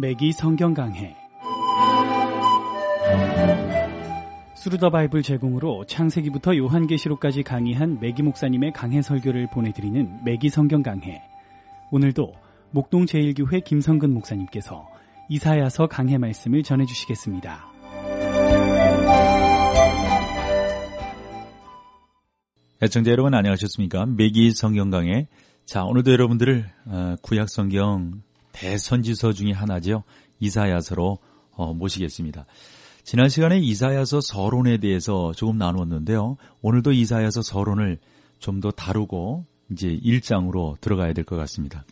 매기 성경 강해. 스루더 바이블 제공으로 창세기부터 요한계시록까지 강의한 매기 목사님의 강해 설교를 보내드리는 매기 성경 강해. 오늘도 목동 제1교회 김성근 목사님께서 이사야서 강해 말씀을 전해주시겠습니다. 애청자 여러분 안녕하셨습니까? 매기 성경 강해. 자, 오늘도 여러분들을 구약 성경 대선지서 중에 하나죠. 이사야서로 모시겠습니다. 지난 시간에 이사야서 서론에 대해서 조금 나누었는데요. 오늘도 이사야서 서론을 좀 더 다루고 이제 1장으로 들어가야 될 것 같습니다.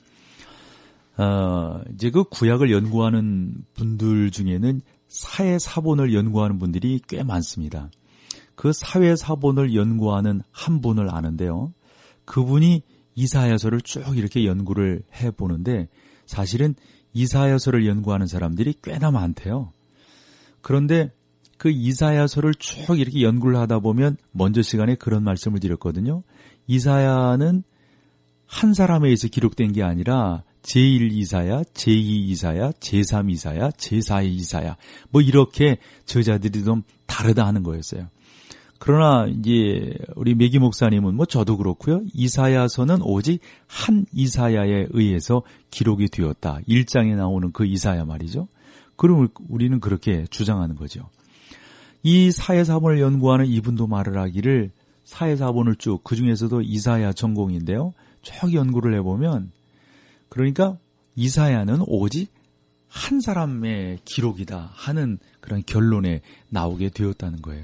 이제 그 구약을 연구하는 분들 중에는 사회사본을 연구하는 분들이 꽤 많습니다. 그 사회사본을 연구하는 한 분을 아는데요. 그분이 이사야서를 쭉 이렇게 연구를 해보는데 사실은 이사야서를 연구하는 사람들이 꽤나 많대요. 그런데 그 이사야서를 쭉 이렇게 연구를 하다 보면 먼저 시간에 그런 말씀을 드렸거든요. 이사야는 한 사람에 의해서 기록된 게 아니라 제1 이사야, 제2 이사야, 제3 이사야, 제4 이사야 뭐 이렇게 저자들이 좀 다르다 하는 거였어요. 그러나 이제 우리 매기 목사님은 뭐 저도 그렇고요. 이사야서는 오직 한 이사야에 의해서 기록이 되었다. 1장에 나오는 그 이사야 말이죠. 그럼 우리는 그렇게 주장하는 거죠. 이 사회사본을 연구하는 이분도 말을 하기를 사회사본을 쭉 그중에서도 이사야 전공인데요. 쭉 연구를 해보면 그러니까 이사야는 오직 한 사람의 기록이다 하는 그런 결론에 나오게 되었다는 거예요.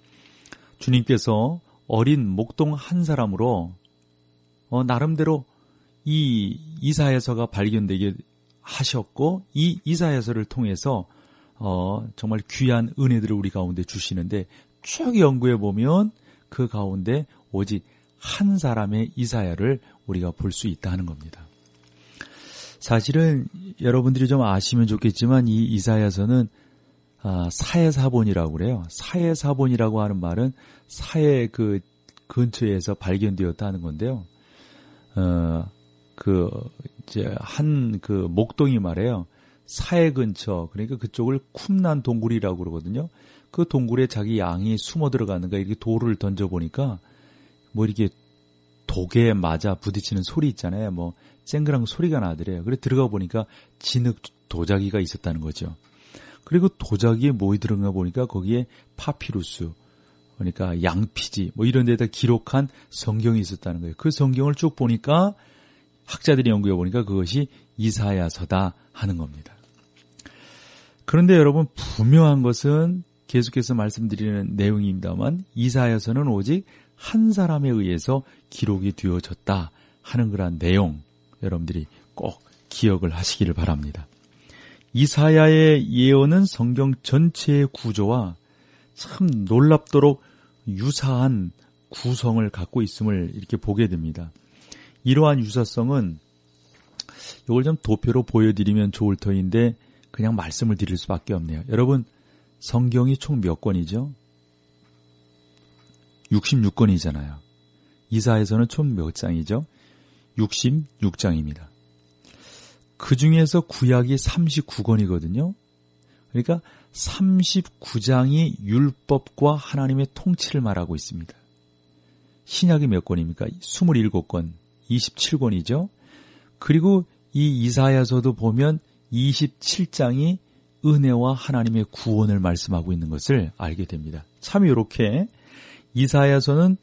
주님께서 어린 목동 한 사람으로 나름대로 이 이사야서가 발견되게 하셨고 이 이사야서를 통해서 정말 귀한 은혜들을 우리 가운데 주시는데 쭉 연구해 보면 그 가운데 오직 한 사람의 이사야를 우리가 볼 수 있다 하는 겁니다. 사실은 여러분들이 좀 아시면 좋겠지만 이 이사야서는 사회사본이라고 그래요. 사회사본이라고 하는 말은 사회 그 근처에서 발견되었다 하는 건데요. 그 목동이 말해요. 사회 근처, 그러니까 그쪽을 쿰난 동굴이라고 그러거든요. 그 동굴에 자기 양이 숨어 들어가는가 이렇게 돌을 던져보니까 뭐 이렇게 독에 맞아 부딪히는 소리 있잖아요. 뭐 쨍그랑 소리가 나더래요. 그래 들어가 보니까 진흙 도자기가 있었다는 거죠. 그리고 도자기에 뭐이 들어가 보니까 거기에 파피루스, 그러니까 양피지 뭐 이런 데다 기록한 성경이 있었다는 거예요. 그 성경을 쭉 보니까 학자들이 연구해 보니까 그것이 이사야서다 하는 겁니다. 그런데 여러분 분명한 것은 계속해서 말씀드리는 내용입니다만 이사야서는 오직 한 사람에 의해서 기록이 되어졌다 하는 그런 내용 여러분들이 꼭 기억을 하시기를 바랍니다. 이사야의 예언은 성경 전체의 구조와 참 놀랍도록 유사한 구성을 갖고 있음을 이렇게 보게 됩니다. 이러한 유사성은 이걸 좀 도표로 보여드리면 좋을 터인데 그냥 말씀을 드릴 수밖에 없네요. 여러분 성경이 총 몇 권이죠? 66권이잖아요. 이사야서는 총 몇 장이죠? 66장입니다. 그 중에서 구약이 39권이거든요. 그러니까 39장이 율법과 하나님의 통치를 말하고 있습니다. 신약이 몇 권입니까? 27권, 27권이죠. 그리고 이 이사야서도 보면 27장이 은혜와 하나님의 구원을 말씀하고 있는 것을 알게 됩니다. 참 이렇게 이사야서는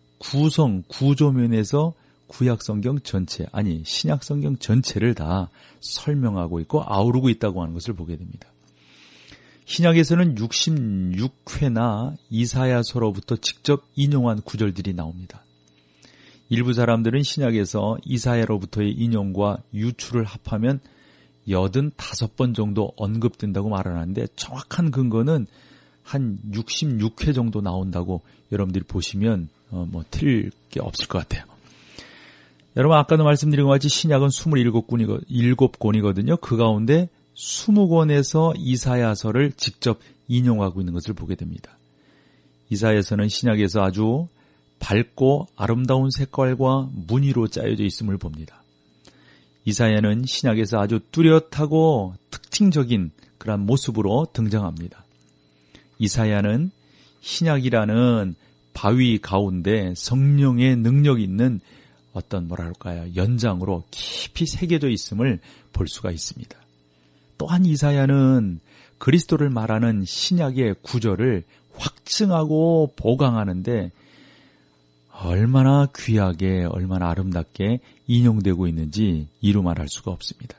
구조면에서 구약성경 전체, 아니 신약성경 전체를 다 설명하고 있고 아우르고 있다고 하는 것을 보게 됩니다. 신약에서는 66회나 이사야서로부터 직접 인용한 구절들이 나옵니다. 일부 사람들은 신약에서 이사야로부터의 인용과 유출을 합하면 85번 정도 언급된다고 말하는데 정확한 근거는 한 66회 정도 나온다고 여러분들이 보시면 틀릴 게 없을 것 같아요. 여러분 아까도 말씀드린 것 같이 신약은 27권이거든요. 그 가운데 20권에서 이사야서를 직접 인용하고 있는 것을 보게 됩니다. 이사야서는 신약에서 아주 밝고 아름다운 색깔과 무늬로 짜여져 있음을 봅니다. 이사야는 신약에서 아주 뚜렷하고 특징적인 그런 모습으로 등장합니다. 이사야는 신약이라는 바위 가운데 성령의 능력이 있는 어떤 연장으로 깊이 새겨져 있음을 볼 수가 있습니다. 또한 이사야는 그리스도를 말하는 신약의 구절을 확증하고 보강하는데 얼마나 귀하게, 얼마나 아름답게 인용되고 있는지 이루 말할 수가 없습니다.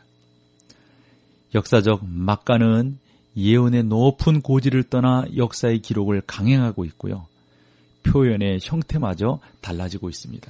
역사적 막가는 예언의 높은 고지를 떠나 역사의 기록을 강행하고 있고요. 표현의 형태마저 달라지고 있습니다.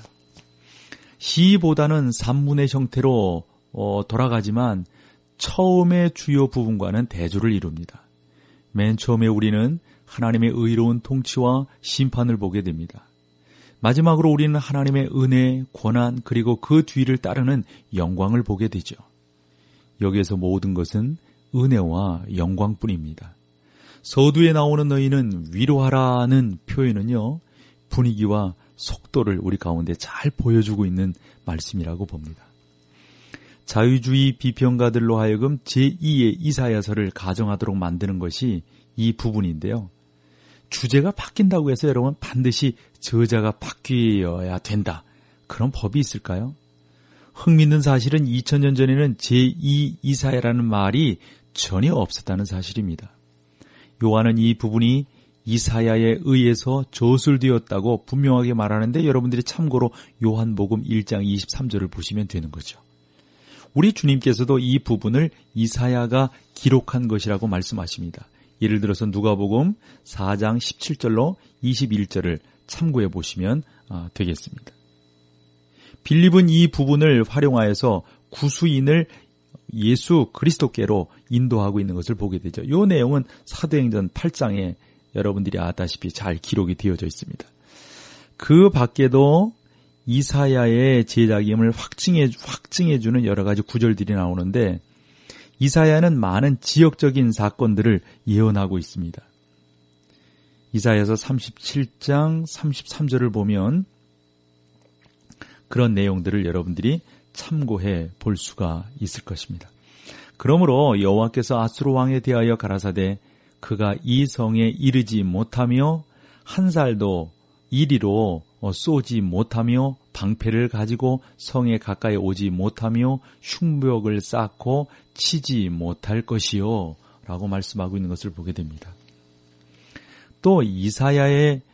시보다는 산문의 형태로 돌아가지만 처음의 주요 부분과는 대조를 이룹니다. 맨 처음에 우리는 하나님의 의로운 통치와 심판을 보게 됩니다. 마지막으로 우리는 하나님의 은혜, 권한, 그리고 그 뒤를 따르는 영광을 보게 되죠. 여기에서 모든 것은 은혜와 영광뿐입니다. 서두에 나오는 너희는 위로하라는 표현은요, 분위기와 속도를 우리 가운데 잘 보여주고 있는 말씀이라고 봅니다. 자유주의 비평가들로 하여금 제2의 이사야서를 가정하도록 만드는 것이 이 부분인데요. 주제가 바뀐다고 해서 여러분 반드시 저자가 바뀌어야 된다. 그런 법이 있을까요? 흥미있는 사실은 2000년 전에는 제2 이사야라는 말이 전혀 없었다는 사실입니다. 요한은 이 부분이 이사야에 의해서 저술되었다고 분명하게 말하는데 여러분들이 참고로 요한복음 1장 23절을 보시면 되는 거죠. 우리 주님께서도 이 부분을 이사야가 기록한 것이라고 말씀하십니다. 예를 들어서 누가복음 4장 17절로 21절을 참고해 보시면 되겠습니다. 빌립은 이 부분을 활용하여서 구수인을 예수 그리스도께로 인도하고 있는 것을 보게 되죠. 이 내용은 사도행전 8장에 여러분들이 아다시피 잘 기록이 되어져 있습니다. 그 밖에도 이사야의 제자임을 확증해주는 여러 가지 구절들이 나오는데 이사야는 많은 지역적인 사건들을 예언하고 있습니다. 이사야서 37장 33절을 보면 그런 내용들을 여러분들이 참고해 볼 수가 있을 것입니다. 그러므로 여호와께서 아수르 왕에 대하여 가라사대 그가 이 성에 이르지 못하며 한 살도 이리로 쏘지 못하며 방패를 가지고 성에 가까이 오지 못하며 흉벽을 쌓고 치지 못할 것이요 라고 말씀하고 있는 것을 보게 됩니다. 또 이사야의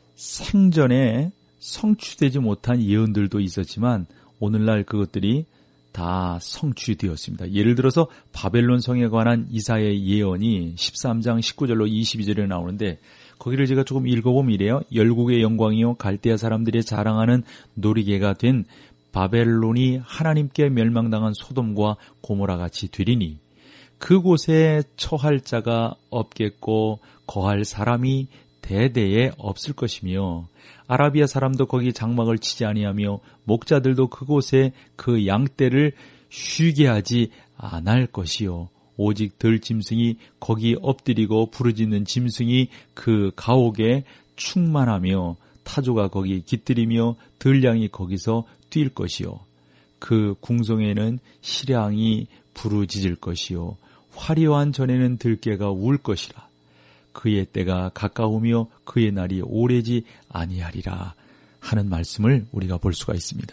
생전에 성취되지 못한 예언들도 있었지만 오늘날 그것들이 다 성취되었습니다. 예를 들어서 바벨론 성에 관한 이사야의 예언이 13장 19절로 22절에 나오는데 거기를 제가 조금 읽어보면 이래요. 열국의 영광이요 갈대아 사람들이 자랑하는 놀이개가 된 바벨론이 하나님께 멸망당한 소돔과 고모라 같이 되리니 그곳에 처할 자가 없겠고 거할 사람이 대대에 없을 것이며 아라비아 사람도 거기 장막을 치지 아니하며 목자들도 그곳에 그 양떼를 쉬게 하지 않을 것이요 오직 들짐승이 거기 엎드리고 부르짖는 짐승이 그 가옥에 충만하며 타조가 거기 깃들이며 들량이 거기서 뛸 것이요 그 궁성에는 시량이 부르짖을 것이요 화려한 전에는 들깨가 울 것이라 그의 때가 가까우며 그의 날이 오래지 아니하리라 하는 말씀을 우리가 볼 수가 있습니다.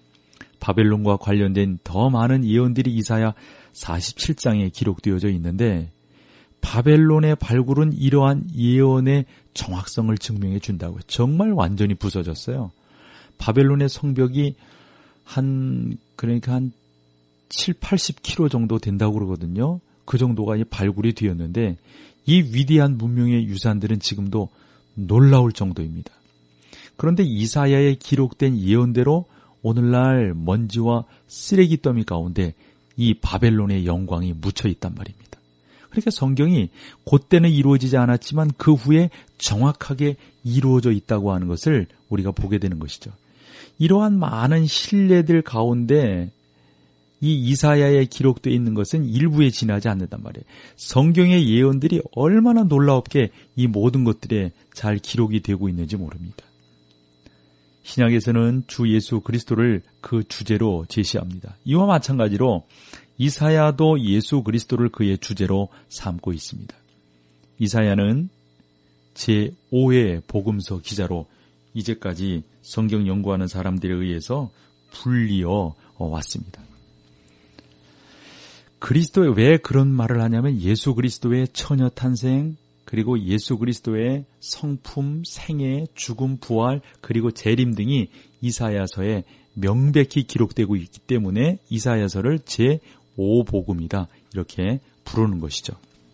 바벨론과 관련된 더 많은 예언들이 이사야 47장에 기록되어져 있는데 바벨론의 발굴은 이러한 예언의 정확성을 증명해 준다고요. 정말 완전히 부서졌어요. 바벨론의 성벽이 한 7, 80km 정도 된다고 그러거든요. 그 정도가 발굴이 되었는데 이 위대한 문명의 유산들은 지금도 놀라울 정도입니다. 그런데 이사야에 기록된 예언대로 오늘날 먼지와 쓰레기 더미 가운데 이 바벨론의 영광이 묻혀 있단 말입니다. 그러니까 성경이 그때는 이루어지지 않았지만 그 후에 정확하게 이루어져 있다고 하는 것을 우리가 보게 되는 것이죠. 이러한 많은 신뢰들 가운데 이 이사야에 기록되어 있는 것은 일부에 지나지 않는단 말이에요. 성경의 예언들이 얼마나 놀랍게 이 모든 것들에 잘 기록이 되고 있는지 모릅니다. 신약에서는 주 예수 그리스도를 그 주제로 제시합니다. 이와 마찬가지로 이사야도 예수 그리스도를 그의 주제로 삼고 있습니다. 이사야는 제5회 복음서 기자로 이제까지 성경 연구하는 사람들에 의해서 불리어 왔습니다. 그리스도에 왜 그런 말을 하냐면 예수 그리스도의 처녀 탄생, 그리고 예수 그리스도의 성품, 생애, 죽음, 부활, 그리고 재림 등이 이사야서에 명백히 기록되고 있기 때문에 이사야서를 제5복음이다 이렇게 부르는 것이죠.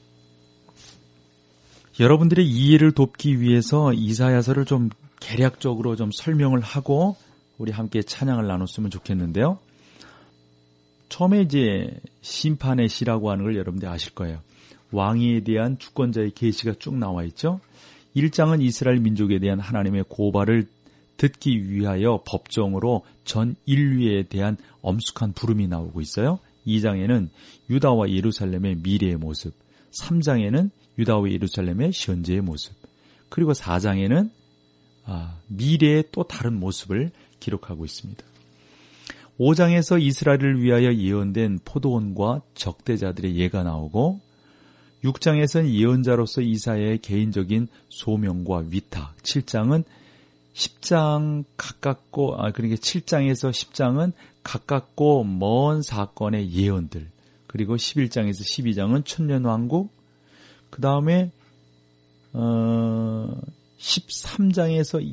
여러분들의 이해를 돕기 위해서 이사야서를 좀 개략적으로 좀 설명을 하고 우리 함께 찬양을 나눴으면 좋겠는데요. 처음에 이제 심판의 시라고 하는 걸 여러분들 아실 거예요. 왕위에 대한 주권자의 계시가 쭉 나와 있죠. 1장은 이스라엘 민족에 대한 하나님의 고발을 듣기 위하여 법정으로 전 인류에 대한 엄숙한 부름이 나오고 있어요. 2장에는 유다와 예루살렘의 미래의 모습, 3장에는 유다와 예루살렘의 현재의 모습, 그리고 4장에는 미래의 또 다른 모습을 기록하고 있습니다. 5장에서 이스라엘을 위하여 예언된 포도원과 적대자들의 예가 나오고 6장에서는 예언자로서 이사야의 개인적인 소명과 위탁, 7장은 10장 가깝고 그러니까 7장에서 10장은 가깝고 먼 사건의 예언들, 그리고 11장에서 12장은 천년왕국, 그 다음에 13장에서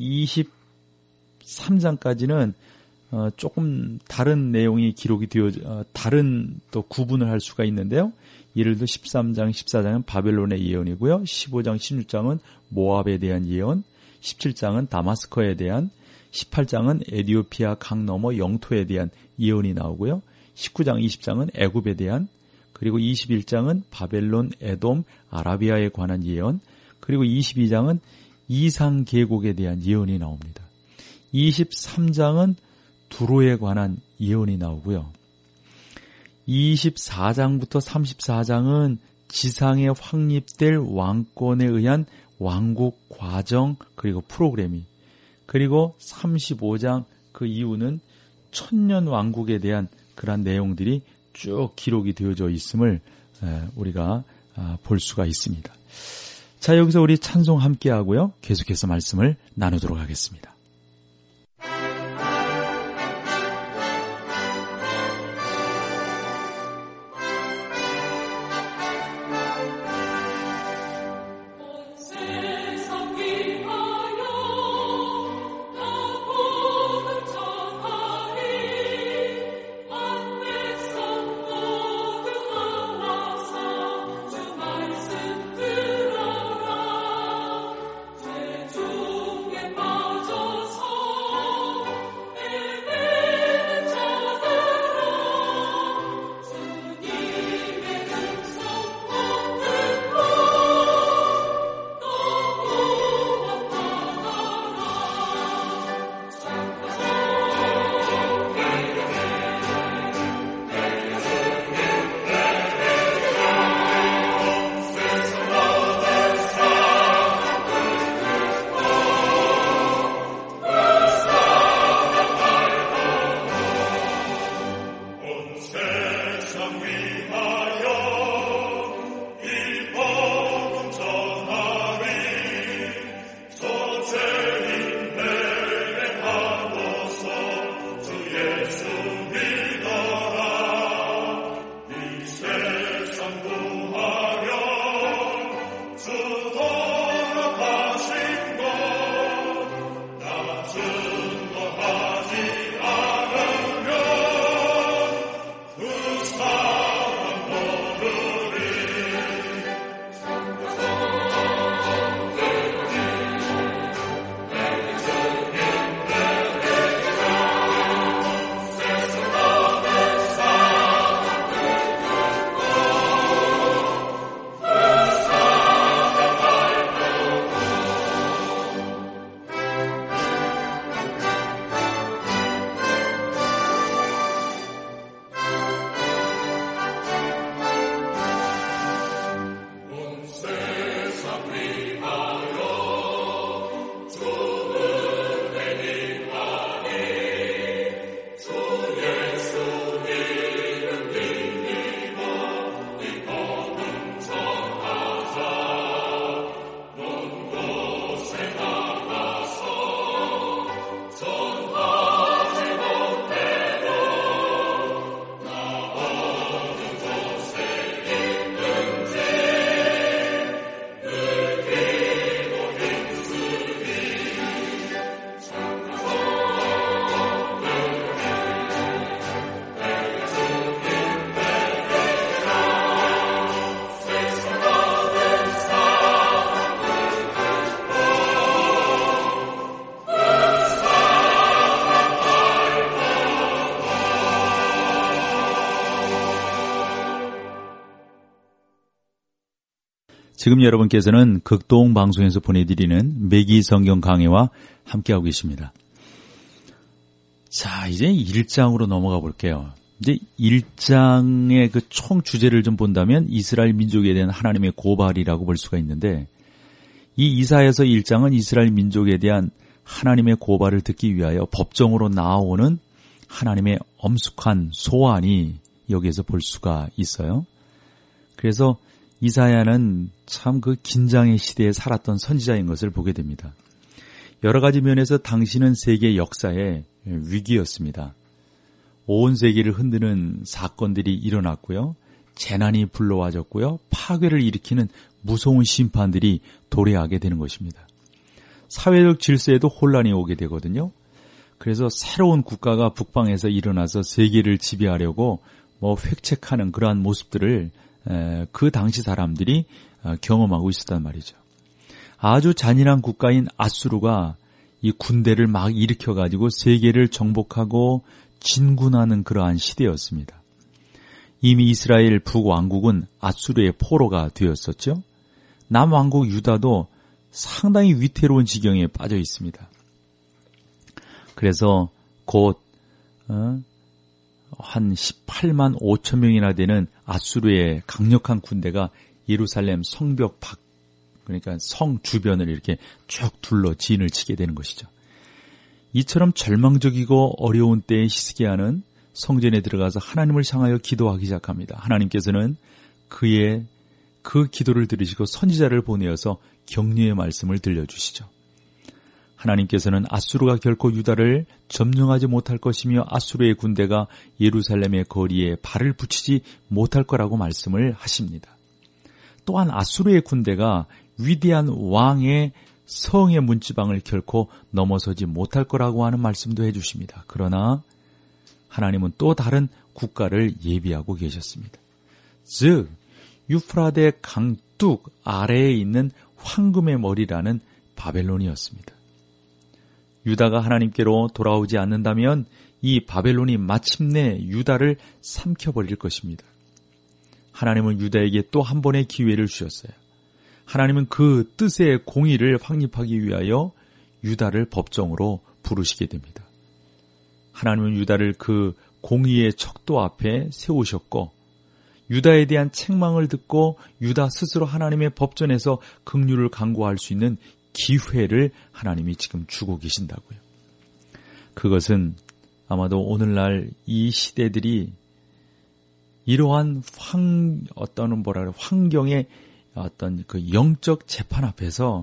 23장까지는 조금 다른 내용이 기록이 되어 다른 또 구분을 할 수가 있는데요. 예를 들어 13장, 14장은 바벨론의 예언이고요. 15장, 16장은 모압에 대한 예언, 17장은 다마스커에 대한, 18장은 에디오피아 강 너머 영토에 대한 예언이 나오고요. 19장, 20장은 애굽에 대한, 그리고 21장은 바벨론, 에돔, 아라비아에 관한 예언, 그리고 22장은 이상 계곡에 대한 예언이 나옵니다. 23장은 두로에 관한 예언이 나오고요. 24장부터 34장은 지상에 확립될 왕권에 의한 왕국 과정 그리고 프로그램이, 그리고 35장 그 이후는 천년 왕국에 대한 그러한 내용들이 쭉 기록이 되어져 있음을 우리가 볼 수가 있습니다. 자, 여기서 우리 찬송 함께 하고요. 계속해서 말씀을 나누도록 하겠습니다. 주 지금 여러분께서는 극동 방송에서 보내드리는 매기 성경 강해와 함께하고 계십니다. 자, 이제 1장으로 넘어가 볼게요. 이제 1장의 그 총 주제를 좀 본다면 이스라엘 민족에 대한 하나님의 고발이라고 볼 수가 있는데, 이 이사야서 1장은 이스라엘 민족에 대한 하나님의 고발을 듣기 위하여 법정으로 나오는 하나님의 엄숙한 소환이 여기에서 볼 수가 있어요. 그래서 이사야는 참 그 긴장의 시대에 살았던 선지자인 것을 보게 됩니다. 여러 가지 면에서 당시는 세계 역사의 위기였습니다. 온 세계를 흔드는 사건들이 일어났고요. 재난이 불러와졌고요. 파괴를 일으키는 무서운 심판들이 도래하게 되는 것입니다. 사회적 질서에도 혼란이 오게 되거든요. 그래서 새로운 국가가 북방에서 일어나서 세계를 지배하려고 획책하는 그러한 모습들을 그 당시 사람들이 경험하고 있었단 말이죠. 아주 잔인한 국가인 아수르가 이 군대를 막 일으켜가지고 세계를 정복하고 진군하는 그러한 시대였습니다. 이미 이스라엘 북왕국은 아수르의 포로가 되었었죠. 남왕국 유다도 상당히 위태로운 지경에 빠져 있습니다. 그래서 곧 한 18만 5천 명이나 되는 아수르의 강력한 군대가 예루살렘 성벽 밖, 그러니까 성 주변을 이렇게 쭉 둘러 진을 치게 되는 것이죠. 이처럼 절망적이고 어려운 때에 히스기야는 성전에 들어가서 하나님을 향하여 기도하기 시작합니다. 하나님께서는 그의 그 기도를 들으시고 선지자를 보내어서 격려의 말씀을 들려주시죠. 하나님께서는 아수르가 결코 유다를 점령하지 못할 것이며 아수르의 군대가 예루살렘의 거리에 발을 붙이지 못할 거라고 말씀을 하십니다. 또한 아수르의 군대가 위대한 왕의 성의 문지방을 결코 넘어서지 못할 거라고 하는 말씀도 해주십니다. 그러나 하나님은 또 다른 국가를 예비하고 계셨습니다. 즉 유프라데 강 뚝 아래에 있는 황금의 머리라는 바벨론이었습니다. 유다가 하나님께로 돌아오지 않는다면 이 바벨론이 마침내 유다를 삼켜버릴 것입니다. 하나님은 유다에게 또 한 번의 기회를 주셨어요. 하나님은 그 뜻의 공의를 확립하기 위하여 유다를 법정으로 부르시게 됩니다. 하나님은 유다를 그 공의의 척도 앞에 세우셨고 유다에 대한 책망을 듣고 유다 스스로 하나님의 법전에서 긍휼을 간구할 수 있는 기회를 하나님이 지금 주고 계신다고요. 그것은 아마도 오늘날 이 시대들이 이러한 환경의 어떤 그 영적 재판 앞에서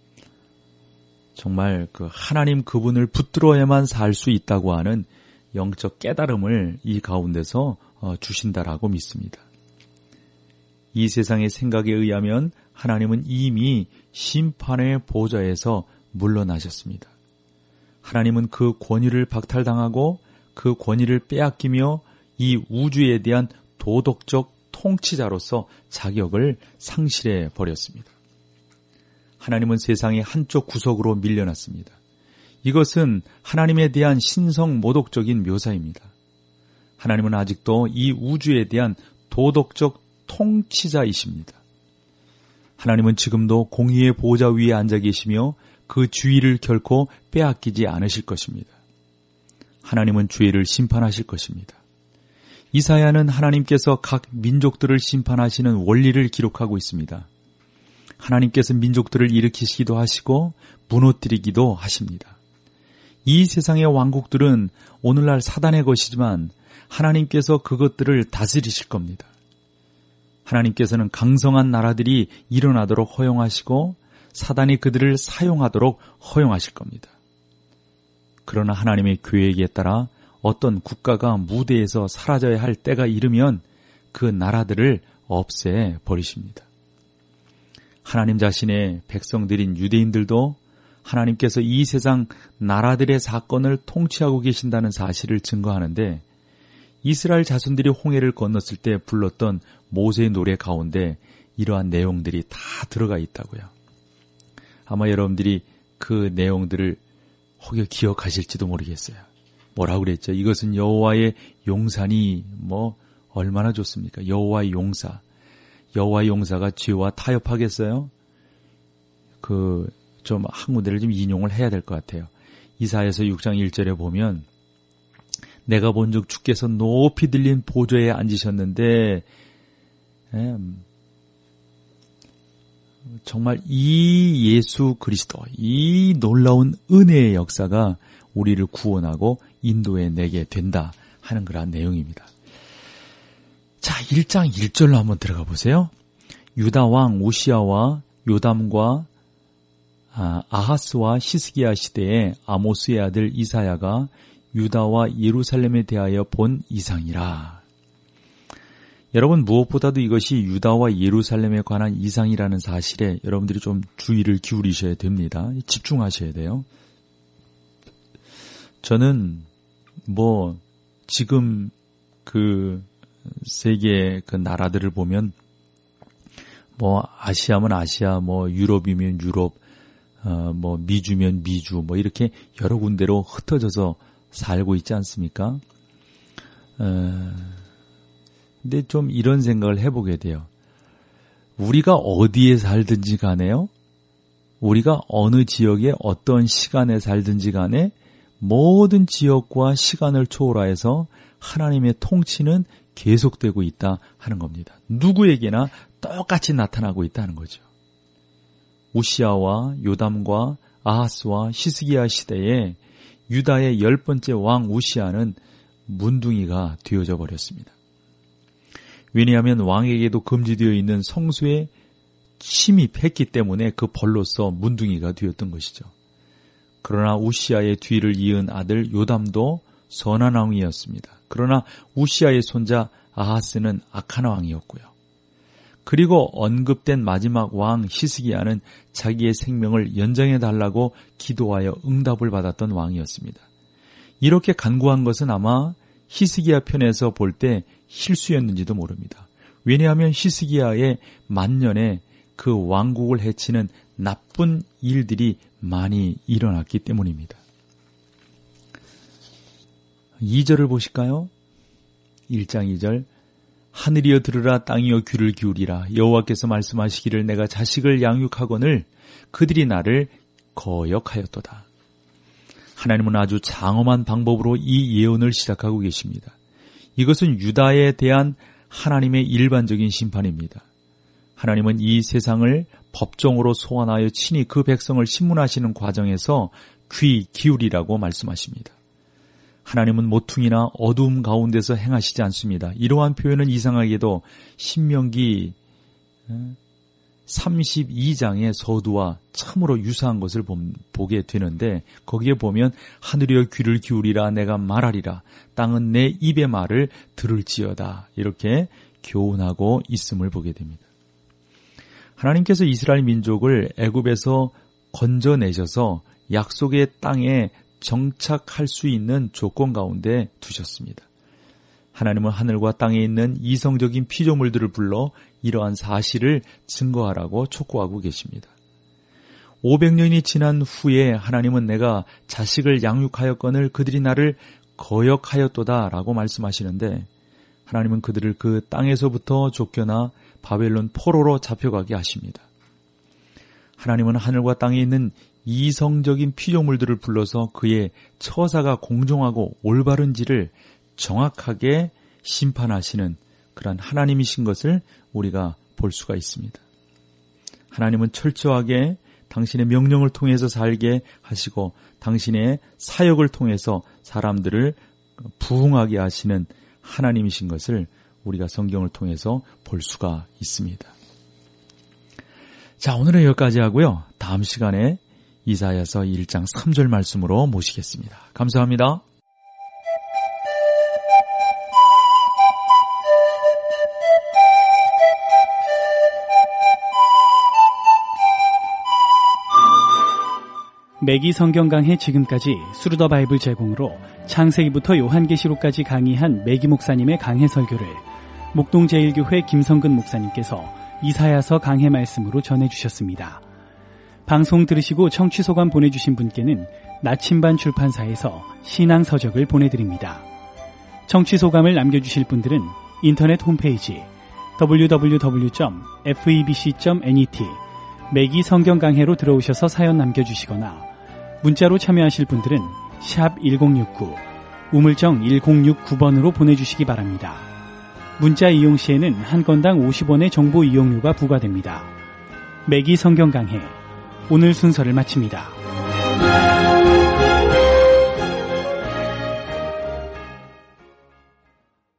정말 그 하나님 그분을 붙들어야만 살 수 있다고 하는 영적 깨달음을 이 가운데서 주신다라고 믿습니다. 이 세상의 생각에 의하면 하나님은 이미 심판의 보좌에서 물러나셨습니다. 하나님은 그 권위를 박탈당하고 그 권위를 빼앗기며 이 우주에 대한 도덕적 통치자로서 자격을 상실해 버렸습니다. 하나님은 세상의 한쪽 구석으로 밀려났습니다. 이것은 하나님에 대한 신성 모독적인 묘사입니다. 하나님은 아직도 이 우주에 대한 도덕적 통치자이십니다. 하나님은 지금도 공의의 보좌 위에 앉아 계시며 그 주의를 결코 빼앗기지 않으실 것입니다. 하나님은 죄를 심판하실 것입니다. 이사야는 하나님께서 각 민족들을 심판하시는 원리를 기록하고 있습니다. 하나님께서 민족들을 일으키시기도 하시고 무너뜨리기도 하십니다. 이 세상의 왕국들은 오늘날 사단의 것이지만 하나님께서 그것들을 다스리실 겁니다. 하나님께서는 강성한 나라들이 일어나도록 허용하시고 사단이 그들을 사용하도록 허용하실 겁니다. 그러나 하나님의 계획에 따라 어떤 국가가 무대에서 사라져야 할 때가 이르면 그 나라들을 없애버리십니다. 하나님 자신의 백성들인 유대인들도 하나님께서 이 세상 나라들의 사건을 통치하고 계신다는 사실을 증거하는데 이스라엘 자손들이 홍해를 건넜을 때 불렀던 모세의 노래 가운데 이러한 내용들이 다 들어가 있다고요. 아마 여러분들이 그 내용들을 혹여 기억하실지도 모르겠어요. 뭐라고 그랬죠? 이것은 여호와의 용산이 얼마나 좋습니까? 여호와의 용사. 여호와 용사가 죄와 타협하겠어요? 좀 한 군데를 좀 인용을 해야 될 것 같아요. 이사야서 6장 1절에 보면 내가 본즉 주께서 높이 들린 보좌에 앉으셨는데 정말 이 예수 그리스도, 이 놀라운 은혜의 역사가 우리를 구원하고 인도해내게 된다 하는 그러한 내용입니다. 자, 1장 1절로 한번 들어가 보세요. 유다 왕 우시야와 요담과 아하스와 히스기야 시대에 아모스의 아들 이사야가 유다와 예루살렘에 대하여 본 이상이라. 여러분, 무엇보다도 이것이 유다와 예루살렘에 관한 이상이라는 사실에 여러분들이 좀 주의를 기울이셔야 됩니다. 집중하셔야 돼요. 저는 지금 세계 나라들을 보면 아시아면 아시아, 유럽이면 유럽, 미주면 미주, 이렇게 여러 군데로 흩어져서 살고 있지 않습니까? 근데 좀 이런 생각을 해보게 돼요. 우리가 어디에 살든지 간에요, 우리가 어느 지역에 어떤 시간에 살든지 간에 모든 지역과 시간을 초월하여서 하나님의 통치는 계속되고 있다 하는 겁니다. 누구에게나 똑같이 나타나고 있다는 거죠. 우시야와 요담과 아하스와 히스기야 시대에 유다의 10번째 왕 우시야는 문둥이가 되어져 버렸습니다. 왜냐하면 왕에게도 금지되어 있는 성소에 침입했기 때문에 그 벌로서 문둥이가 되었던 것이죠. 그러나 우시야의 뒤를 이은 아들 요담도 선한 왕이었습니다. 그러나 우시야의 손자 아하스는 악한 왕이었고요. 그리고 언급된 마지막 왕 히스기야는 자기의 생명을 연장해달라고 기도하여 응답을 받았던 왕이었습니다. 이렇게 간구한 것은 아마 히스기야 편에서 볼 때 실수였는지도 모릅니다. 왜냐하면 히스기야의 만년에 그 왕국을 해치는 나쁜 일들이 많이 일어났기 때문입니다. 2절을 보실까요? 1장 2절. 하늘이여 들으라, 땅이여 귀를 기울이라. 여호와께서 말씀하시기를 내가 자식을 양육하거늘 그들이 나를 거역하였도다. 하나님은 아주 장엄한 방법으로 이 예언을 시작하고 계십니다. 이것은 유다에 대한 하나님의 일반적인 심판입니다. 하나님은 이 세상을 법정으로 소환하여 친히 그 백성을 심문하시는 과정에서 귀 기울이라고 말씀하십니다. 하나님은 모퉁이나 어두움 가운데서 행하시지 않습니다. 이러한 표현은 이상하게도 신명기 32장의 서두와 참으로 유사한 것을 보게 되는데, 거기에 보면 하늘이여 귀를 기울이라, 내가 말하리라, 땅은 내 입의 말을 들을지어다, 이렇게 교훈하고 있음을 보게 됩니다. 하나님께서 이스라엘 민족을 애굽에서 건져내셔서 약속의 땅에 정착할 수 있는 조건 가운데 두셨습니다. 하나님은 하늘과 땅에 있는 이성적인 피조물들을 불러 이러한 사실을 증거하라고 촉구하고 계십니다. 500년이 지난 후에 하나님은 내가 자식을 양육하였거늘 그들이 나를 거역하였도다 라고 말씀하시는데, 하나님은 그들을 그 땅에서부터 쫓겨나 바벨론 포로로 잡혀가게 하십니다. 하나님은 하늘과 땅에 있는 이성적인 피조물들을 불러서 그의 처사가 공정하고 올바른지를 정확하게 심판하시는 그런 하나님이신 것을 우리가 볼 수가 있습니다. 하나님은 철저하게 당신의 명령을 통해서 살게 하시고 당신의 사역을 통해서 사람들을 부흥하게 하시는 하나님이신 것을 우리가 성경을 통해서 볼 수가 있습니다. 자, 오늘은 여기까지 하고요. 다음 시간에 이사야서 1장 3절 말씀으로 모시겠습니다. 감사합니다. 매기 성경 강해 지금까지 스루더 바이블 제공으로 창세기부터 요한계시록까지 강의한 매기 목사님의 강해 설교를 목동 제1교회 김성근 목사님께서 이사야서 강해 말씀으로 전해주셨습니다. 방송 들으시고 청취 소감 보내주신 분께는 나침반 출판사에서 신앙서적을 보내드립니다. 청취 소감을 남겨주실 분들은 인터넷 홈페이지 www.febc.net 매기 성경강해로 들어오셔서 사연 남겨주시거나 문자로 참여하실 분들은 샵 1069 우물정 1069번으로 보내주시기 바랍니다. 문자 이용 시에는 한 건당 50원의 정보 이용료가 부과됩니다. 매기 성경강해 오늘 순서를 마칩니다.